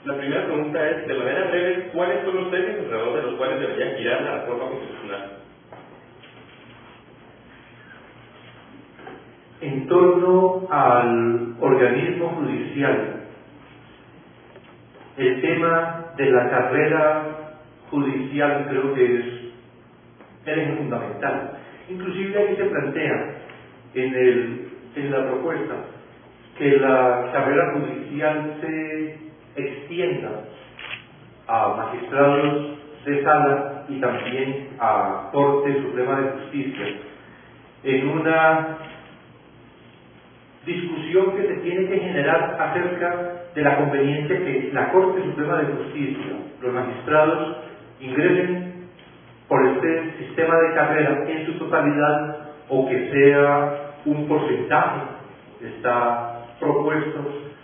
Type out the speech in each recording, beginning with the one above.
La primera pregunta es, de manera breve, ¿cuáles son los ejes alrededor de los cuales debería girar la reforma constitucional? En torno al organismo judicial, el tema de la carrera judicial creo que es el eje fundamental. Inclusive aquí se plantea en la propuesta que la carrera judicial se extienda a magistrados de sala y también a Corte Suprema de Justicia, en una discusión que se tiene que generar acerca de la conveniencia que la Corte Suprema de Justicia, los magistrados, ingresen por este sistema de carrera en su totalidad o que sea un porcentaje. Está propuesto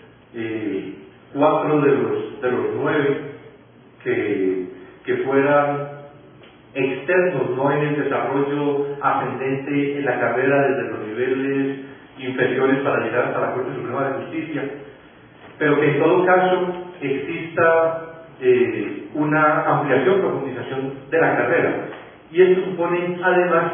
4 de los 9 que fueran externos, no en el desarrollo ascendente en la carrera desde los niveles inferiores para llegar hasta la Corte Suprema de Justicia, pero que en todo caso exista una ampliación, profundización de la carrera. Y esto supone además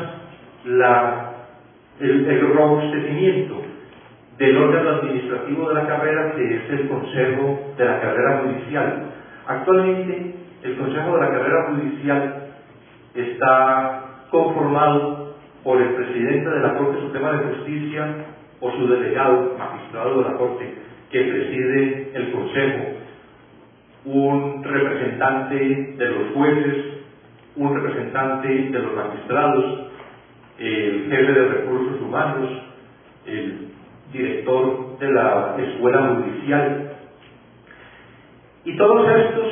el robustecimiento del órgano administrativo de la carrera, que es el Consejo de la Carrera Judicial. Actualmente, el Consejo de la Carrera Judicial está conformado por el presidente de la Corte Suprema de Justicia o su delegado, magistrado de la Corte, que preside el Consejo, un representante de los jueces, un representante de los magistrados, el jefe de recursos humanos, el director de la escuela judicial. Y todos estos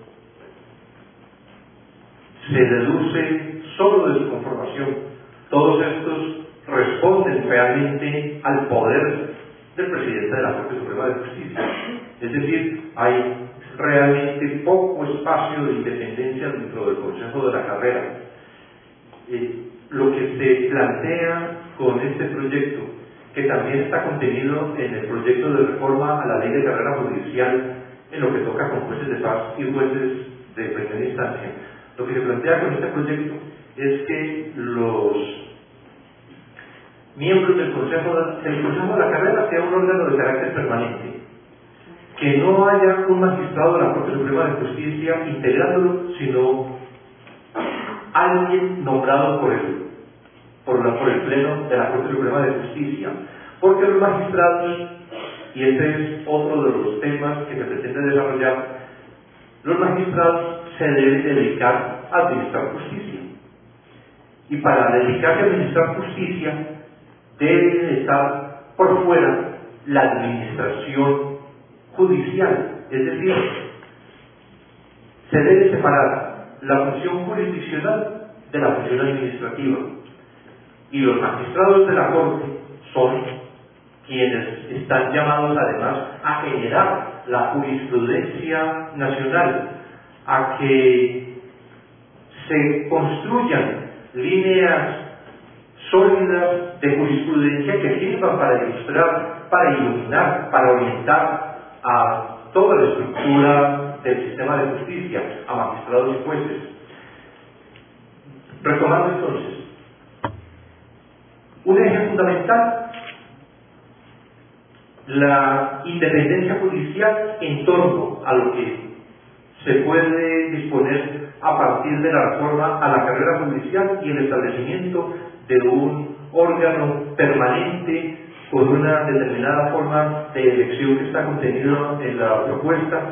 se deduce solo de su conformación. Todos estos responden realmente al poder del presidente de la Corte Suprema de Justicia. Es decir, hay realmente poco espacio de independencia dentro del Consejo de la Carrera. Lo que se plantea con este proyecto, que también está contenido en el proyecto de reforma a la Ley de Carrera Judicial, en lo que toca con jueces de paz y jueces de primera instancia, lo que se plantea con este proyecto es que los miembros del Consejo de la Carrera sea un órgano de carácter permanente, que no haya un magistrado de la Corte Suprema de Justicia integrándolo, sino alguien nombrado por el Pleno de la Corte Suprema de Justicia, porque los magistrados, y este es otro de los temas que se pretende desarrollar, los magistrados se deben dedicar a administrar justicia, y para dedicarse a administrar justicia debe estar por fuera la administración judicial, es decir, se debe separar la función jurisdiccional de la función administrativa, y los magistrados de la Corte son quienes están llamados además a generar la jurisprudencia nacional, a que se construyan líneas sólidas de jurisprudencia que sirvan para ilustrar, para iluminar, para orientar a toda la estructura del sistema de justicia, a magistrados y jueces. Retomando entonces, un eje fundamental, la independencia judicial en torno a lo que se puede disponer a partir de la reforma a la carrera judicial y el establecimiento de un órgano permanente con una determinada forma de elección que está contenido en la propuesta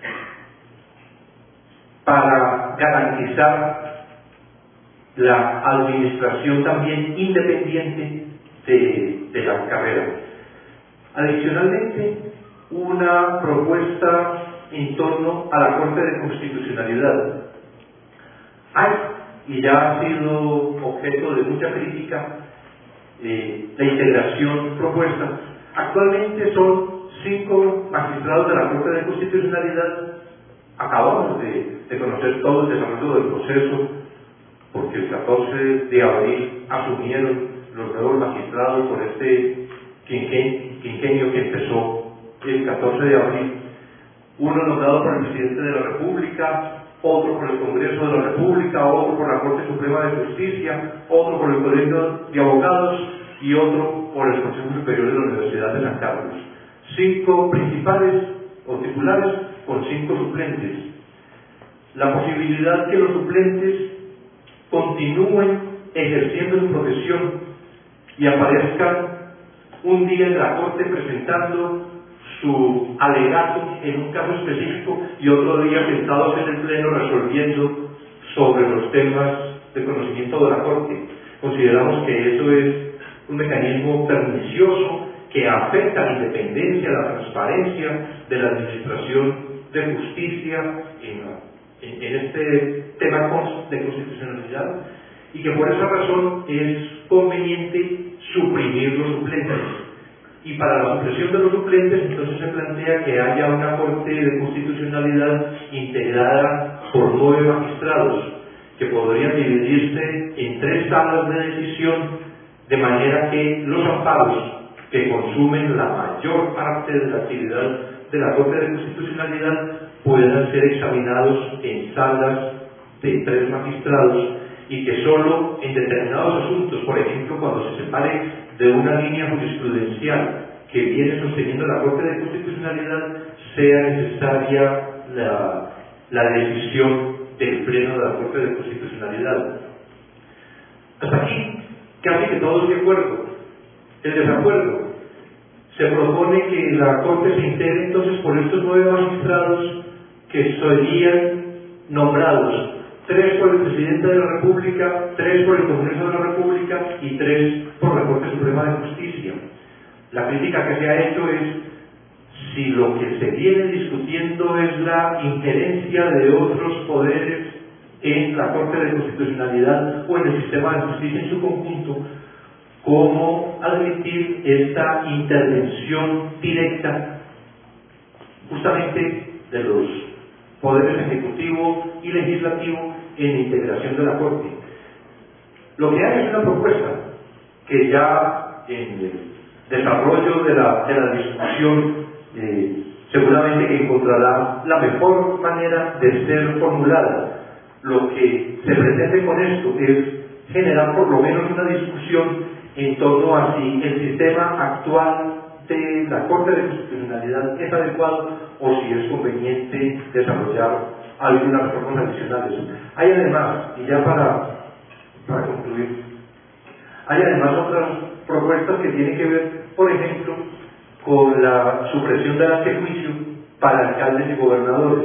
para garantizar la administración también independiente de la carrera. Adicionalmente, una propuesta en torno a la Corte de Constitucionalidad. Hay, y ya ha sido objeto de mucha crítica, la integración propuesta. Actualmente son 5 magistrados de la Corte de Constitucionalidad. Acabamos de conocer todo el desarrollo del proceso, porque el 14 de abril asumieron los nuevos magistrados por este quinquenio que empezó el 14 de abril. uno nombrado por el presidente de la República, otro por el Congreso de la República, otro por la Corte Suprema de Justicia, otro por el Colegio de Abogados y otro por el Consejo Superior de la Universidad de San Carlos. 5 principales o titulares con 5 suplentes. La posibilidad que los suplentes continúen ejerciendo su profesión y aparezcan un día en la Corte presentando su alegato en un caso específico y otro día sentados en el Pleno resolviendo sobre los temas de conocimiento de la Corte. Consideramos que eso es un mecanismo pernicioso que afecta la independencia, la transparencia de la administración de justicia en este tema de constitucionalidad, y que por esa razón es conveniente suprimir los suplentes. Y para la supresión de los suplentes, entonces se plantea que haya una Corte de Constitucionalidad integrada por 9 magistrados, que podrían dividirse en 3 salas de decisión, de manera que los amparos que consumen la mayor parte de la actividad de la Corte de Constitucionalidad puedan ser examinados en salas de 3 magistrados, y que solo en determinados asuntos, por ejemplo, cuando se separe de una línea jurisprudencial que viene sosteniendo la Corte de Constitucionalidad, sea necesaria la decisión del Pleno de la Corte de Constitucionalidad. Hasta aquí, casi que todos de acuerdo. El desacuerdo: se propone que la Corte se integre entonces por estos 9 magistrados que serían nombrados 3 por el Presidente de la República, 3 por el Congreso de la República y 3 por la Corte Suprema de Justicia. La crítica que se ha hecho es si lo que se viene discutiendo es la injerencia de otros poderes en la Corte de Constitucionalidad o en el sistema de justicia en su conjunto, ¿cómo admitir esta intervención directa justamente de los poderes ejecutivo y legislativo en la integración de la Corte? Lo que hay es una propuesta que ya en el desarrollo de la discusión seguramente que encontrará la mejor manera de ser formulada. Lo que se pretende con esto es generar por lo menos una discusión en torno a si el sistema actual de la Corte de Constitucionalidad es adecuado o si es conveniente desarrollar algunas reformas adicionales. Hay además, y ya para concluir, hay además otras propuestas que tienen que ver, por ejemplo, con la supresión del antejuicio para alcaldes y gobernadores.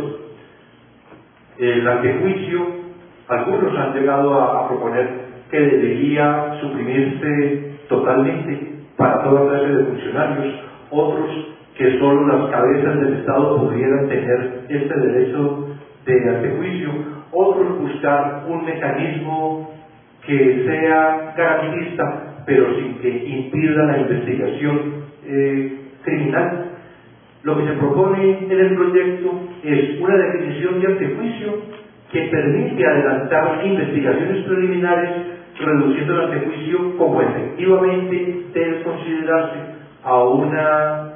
El antejuicio, algunos han llegado a proponer que debería suprimirse totalmente para toda clase de funcionarios, otros que solo las cabezas del Estado pudieran tener este derecho de antejuicio, otros buscar un mecanismo que sea garantista, pero sin que impida la investigación criminal. Lo que se propone en el proyecto es una definición de antejuicio que permite adelantar investigaciones preliminares, reduciendo el antejuicio como efectivamente debe considerarse a una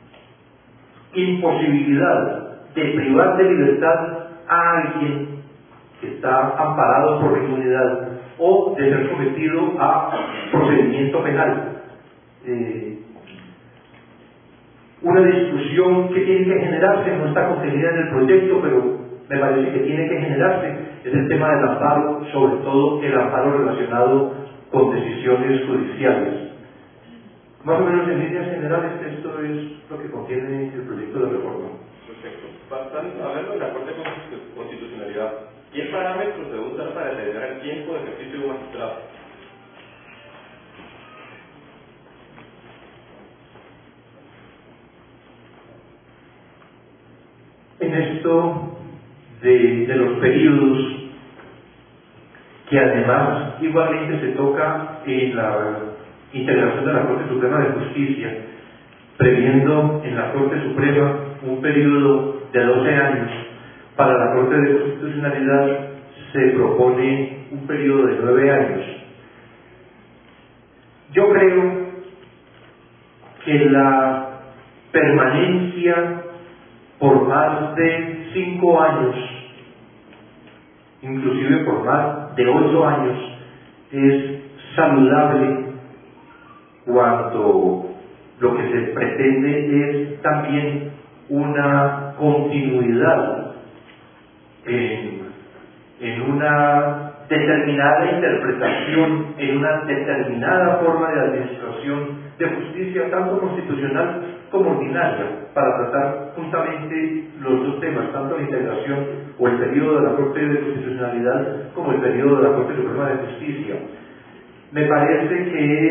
imposibilidad de privar de libertad a alguien que está amparado por la inmunidad o de ser sometido a procedimiento penal. Una discusión que tiene que generarse, no está contenida en el proyecto, pero me parece que tiene que generarse, es el tema del amparo, sobre todo el amparo relacionado con decisiones judiciales. Más o menos en líneas generales esto es lo que contiene el proyecto de reforma. Perfecto. Hablando de la Corte de Constitucionalidad, ¿qué parámetros se usan para determinar el tiempo de ejercicio de un magistrado? En esto de los periodos, que además igualmente se toca en la integración de la Corte Suprema de Justicia, previendo en la Corte Suprema un periodo de 12 años, para la Corte de Constitucionalidad se propone un periodo de 9 años. Yo creo que la permanencia por más de 5 años, inclusive por más de 8 años, es saludable cuando lo que se pretende es también una continuidad en una determinada interpretación, en una determinada forma de administración de justicia, tanto constitucional como ordinaria, para tratar juntamente los dos temas, tanto la integración o el periodo de la Corte de Constitucionalidad como el periodo de la Corte Suprema de Justicia. Me parece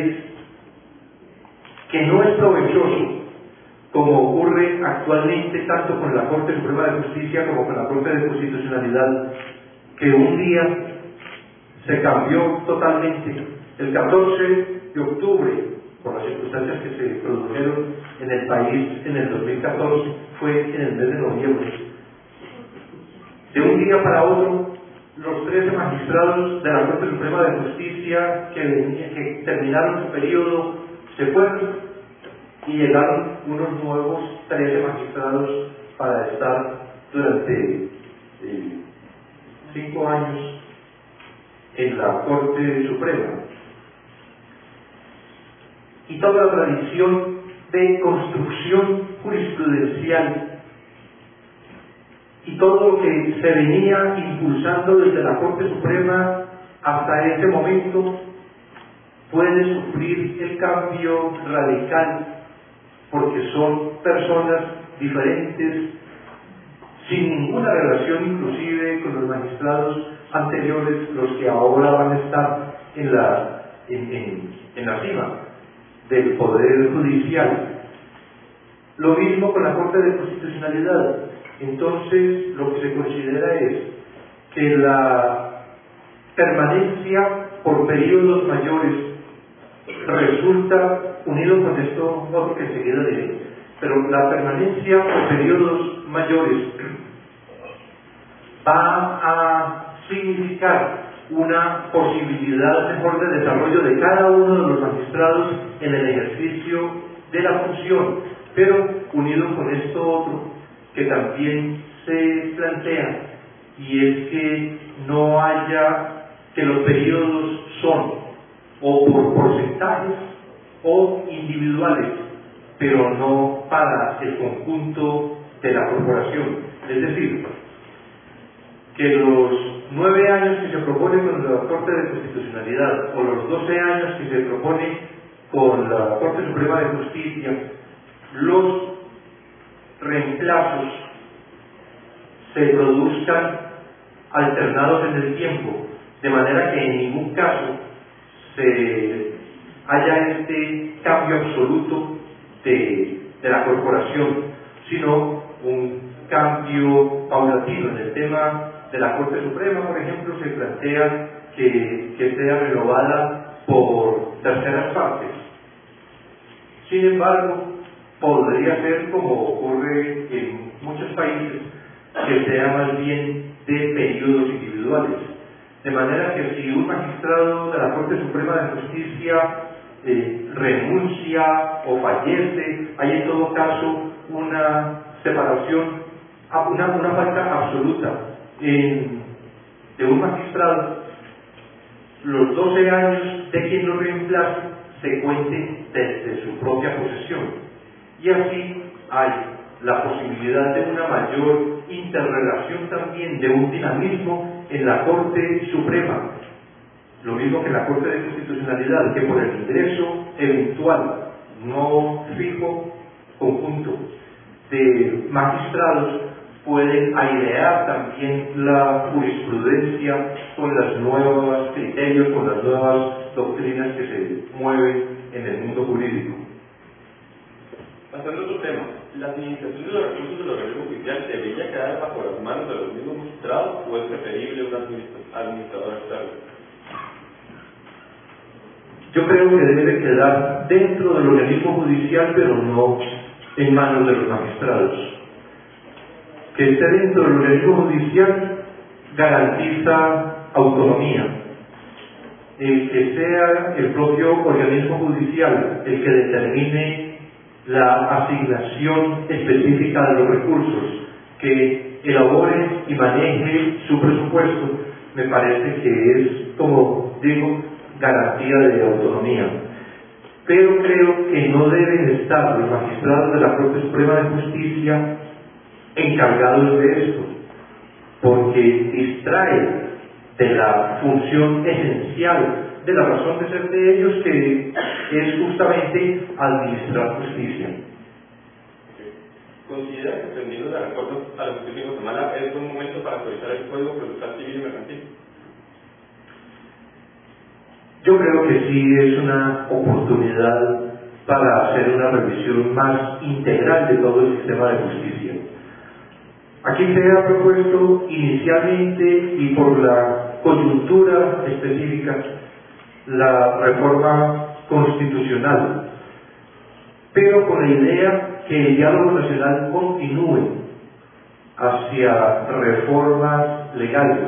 que no es provechoso, como ocurre actualmente tanto con la Corte Suprema de Justicia como con la Corte de Constitucionalidad, que un día se cambió totalmente. El 14 de octubre, por las circunstancias que se produjeron en el país en el 2014, fue en el mes de noviembre. De un día para otro, los 13 magistrados de la Corte Suprema de Justicia que terminaron su periodo se fueron y llegaron unos nuevos 13 magistrados para estar durante 5 años en la Corte Suprema. Y toda la tradición de construcción jurisprudencial y todo lo que se venía impulsando desde la Corte Suprema hasta ese momento puede sufrir el cambio radical, porque son personas diferentes, sin ninguna relación inclusive con los magistrados anteriores, los que ahora van a estar en la cima del Poder Judicial. Lo mismo con la Corte de Constitucionalidad. Entonces, lo que se considera es que la permanencia por periodos mayores resulta, unido con esto otro que enseguida diré, pero la permanencia por periodos mayores va a significar una posibilidad mejor de desarrollo de cada uno de los magistrados en el ejercicio de la función, pero unido con esto otro que también se plantea, y es que no haya, que los periodos son o por porcentajes o individuales, pero no para el conjunto de la corporación. Es decir, que los 9 años que se propone con la Corte de Constitucionalidad o los 12 años que se propone con la Corte Suprema de Justicia, los reemplazos se produzcan alternados en el tiempo, de manera que en ningún caso se haya este cambio absoluto de la corporación, sino un cambio paulatino. En el tema de la Corte Suprema, por ejemplo, se plantea que sea renovada por terceras partes. Sin embargo, podría ser, como ocurre en muchos países, que sea más bien de periodos individuales. De manera que si un magistrado de la Corte Suprema de Justicia renuncia o fallece, hay en todo caso una separación, una falta absoluta de un magistrado. Los 12 años de quien lo reemplace se cuenten desde su propia posesión, y así hay la posibilidad de una mayor interrelación también, de un dinamismo en la Corte Suprema, lo mismo que en la Corte de Constitucionalidad, que por el ingreso eventual, no fijo, conjunto de magistrados pueden airear también la jurisprudencia con los nuevos criterios, con las nuevas doctrinas que se mueven en el mundo jurídico. Pasando a otro tema, ¿la administración de los recursos del organismo judicial debería quedar bajo las manos de los mismos magistrados o es preferible un administrador externo? Yo creo que debe quedar dentro del organismo judicial, pero no en manos de los magistrados. Que esté dentro del organismo judicial garantiza autonomía. El que sea el propio organismo judicial el que determine la asignación específica de los recursos, que elabore y maneje su presupuesto, me parece que es, como digo, garantía de autonomía. Pero creo que no deben estar los magistrados de la Corte Suprema de Justicia encargados de esto, porque distrae de la función esencial, de la razón de ser de ellos, que es justamente administrar justicia. ¿Considera que, atendiendo de acuerdo a la justicia en Guatemala, es buen momento para actualizar el Código Procesal Civil y Mercantil? Yo creo que sí es una oportunidad para hacer una revisión más integral de todo el sistema de justicia. Aquí se ha propuesto inicialmente y por la coyuntura específica la reforma constitucional, pero con la idea que el diálogo nacional continúe hacia reformas legales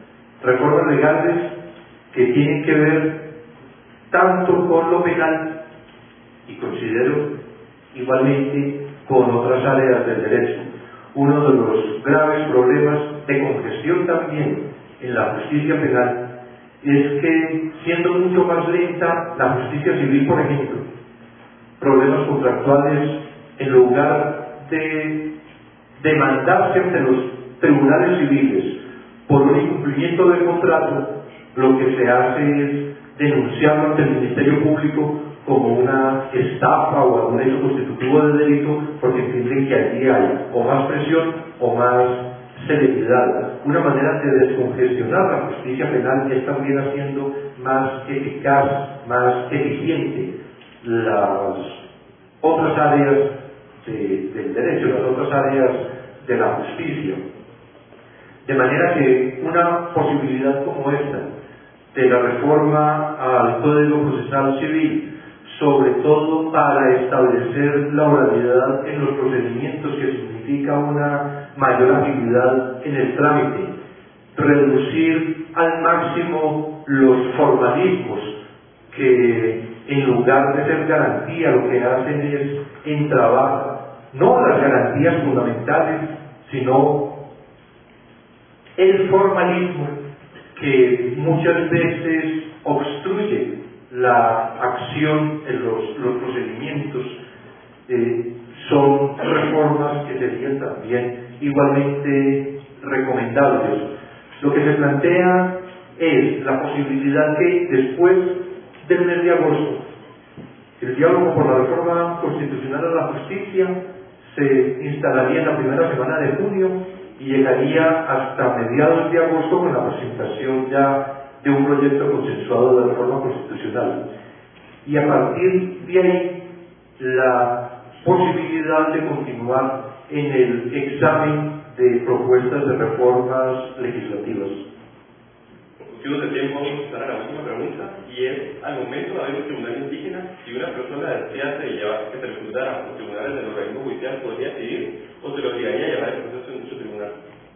que tienen que ver tanto con lo penal y considero igualmente con otras áreas del derecho. Uno de los graves problemas de congestión también en la justicia penal es que, siendo mucho más lenta la justicia civil, por ejemplo, problemas contractuales, en lugar de demandarse ante los tribunales civiles por un incumplimiento del contrato, lo que se hace es denunciarlo ante el Ministerio Público como una estafa o algún hecho constitutivo de delito, porque entienden que allí hay o más presión o más celeridad. Una manera de descongestionar la justicia penal es también haciendo más eficaz, más eficiente las otras áreas del derecho, las otras áreas de la justicia. De manera que una posibilidad como esta, de la reforma al Código Procesal Civil, sobre todo para establecer la oralidad en los procedimientos, que significa una mayor agilidad en el trámite, reducir al máximo los formalismos que, en lugar de ser garantía, lo que hacen es entrabar no las garantías fundamentales, sino el formalismo que muchas veces obstruye la acción en los procedimientos. Son reformas que serían también igualmente recomendables. Lo que se plantea es la posibilidad que después del mes de agosto, el diálogo por la reforma constitucional a la justicia se instalaría en la primera semana de junio y llegaría hasta mediados de agosto con la presentación ya de un proyecto consensuado de reforma constitucional. Y a partir de ahí, la posibilidad de continuar en el examen de propuestas de reformas legislativas. Por motivos de tiempo, vamos a pasar a la última pregunta, y es: al momento de haber un tribunal indígena, si una persona desease llevar que se le juzgara por tribunales del organismo judicial, ¿podría decidir o se lo obligaría a llevar el proceso en su tribunal?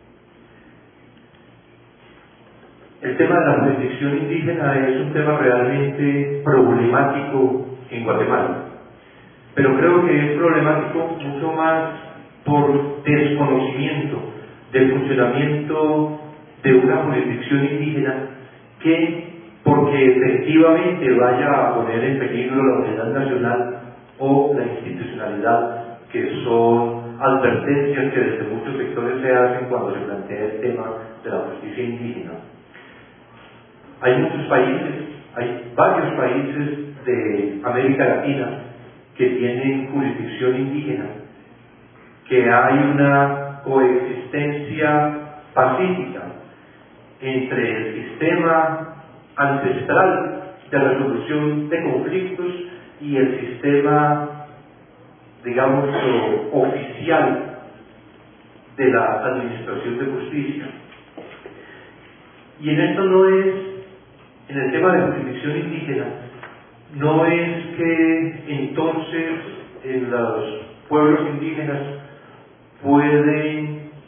El tema de la jurisdicción indígena es un tema realmente problemático en Guatemala, pero creo que es problemático mucho más por desconocimiento del funcionamiento de una jurisdicción indígena que porque efectivamente vaya a poner en peligro la unidad nacional o la institucionalidad, que son advertencias que desde muchos sectores se hacen cuando se plantea el tema de la justicia indígena. Hay muchos países, hay varios países de América Latina que tienen jurisdicción indígena, que hay una coexistencia pacífica entre el sistema ancestral de resolución de conflictos y el sistema, digamos, oficial de la administración de justicia. Y en esto no es, en el tema de jurisdicción indígena, no es que entonces en los pueblos indígenas pueden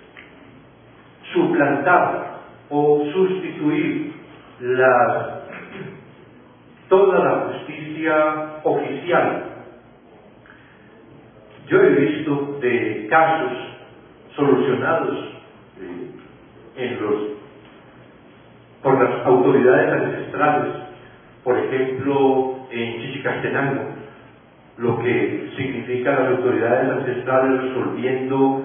suplantar o sustituir toda la justicia oficial. Yo he visto de casos solucionados por las autoridades ancestrales, por ejemplo en Chichicastenango, lo que significa las autoridades ancestrales resolviendo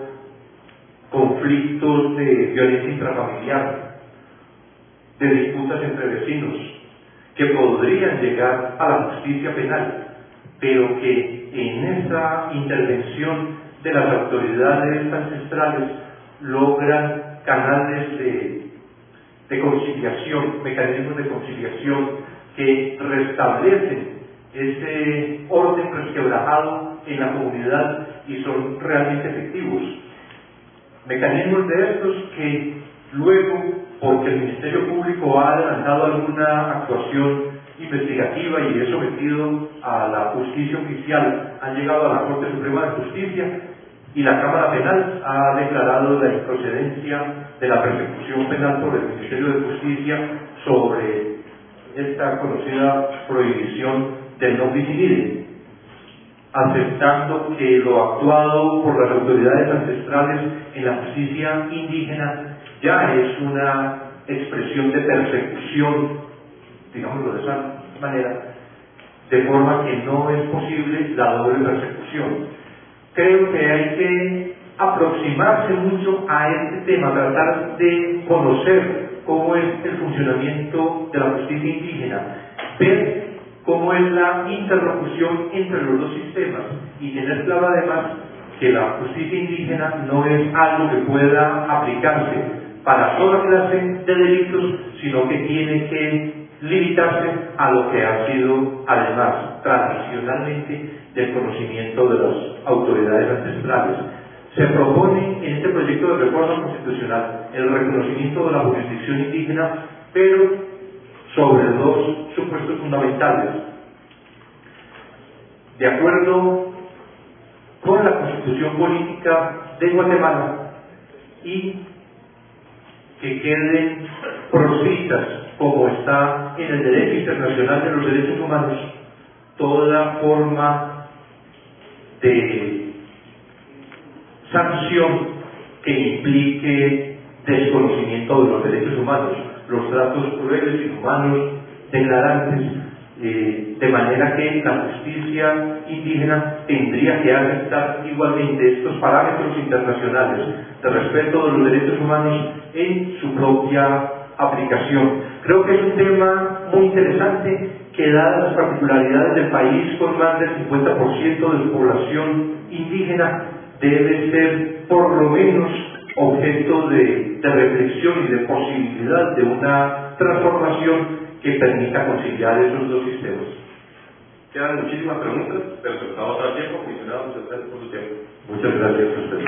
conflictos de violencia intrafamiliar, de disputas entre vecinos, que podrían llegar a la justicia penal, pero que en esa intervención de las autoridades ancestrales logran canales de conciliación, mecanismos de conciliación que restablecen ese orden resquebrajado en la comunidad y son realmente efectivos. Mecanismos de estos que luego, porque el Ministerio Público ha adelantado alguna actuación investigativa y es sometido a la justicia oficial, han llegado a la Corte Suprema de Justicia y la Cámara Penal ha declarado la improcedencia de la persecución penal por el Ministerio de Justicia sobre esta conocida prohibición del non bis in idem, aceptando que lo actuado por las autoridades ancestrales en la justicia indígena ya es una expresión de persecución, digámoslo de esa manera, de forma que no es posible la doble persecución. Creo que hay que aproximarse mucho a este tema, tratar de conocer cómo es el funcionamiento de la justicia indígena, ver cómo es la interlocución entre los dos sistemas y tener claro además que la justicia indígena no es algo que pueda aplicarse para toda clase de delitos, sino que tiene que limitarse a lo que ha sido además tradicionalmente del conocimiento de las autoridades ancestrales. Se propone en este proyecto de reforma constitucional el reconocimiento de la jurisdicción indígena, pero sobre dos supuestos fundamentales. De acuerdo con la Constitución Política de Guatemala y que queden proscritas, como está en el derecho internacional de los derechos humanos, toda forma de sanción que implique desconocimiento de los derechos humanos, los tratos crueles, inhumanos, degradantes, de manera que la justicia indígena tendría que aceptar igualmente estos parámetros internacionales de respeto de los derechos humanos en su propia aplicación. Creo que es un tema muy interesante que, dadas las particularidades del país con más del 50% de su población indígena, debe ser por lo menos objeto de reflexión y de posibilidad de una transformación que permita conciliar esos dos sistemas. Quedan muchísimas preguntas, pero se nos ha agotado el tiempo. Comisionado, muchas gracias por su tiempo. Muchas gracias a ustedes.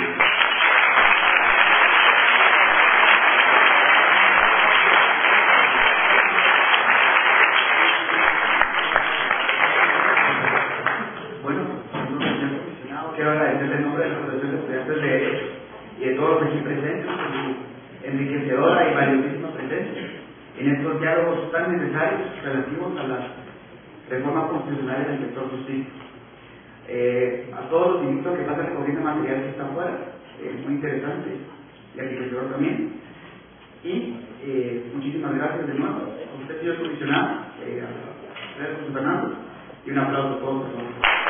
Quiero agradecerle en nombre de la Asociación de Estudiantes de Derecho y de todos los aquí presentes por su enriquecedora y valiosísima presencia en estos diálogos tan necesarios relativos a las reformas constitucionales del sector justicia. A todos los invito a que pasen recogiendo material que está afuera, muy interesante y enriquecedor también. Y muchísimas gracias de nuevo a usted, señor comisionado, a José Fernando, y un aplauso a todos.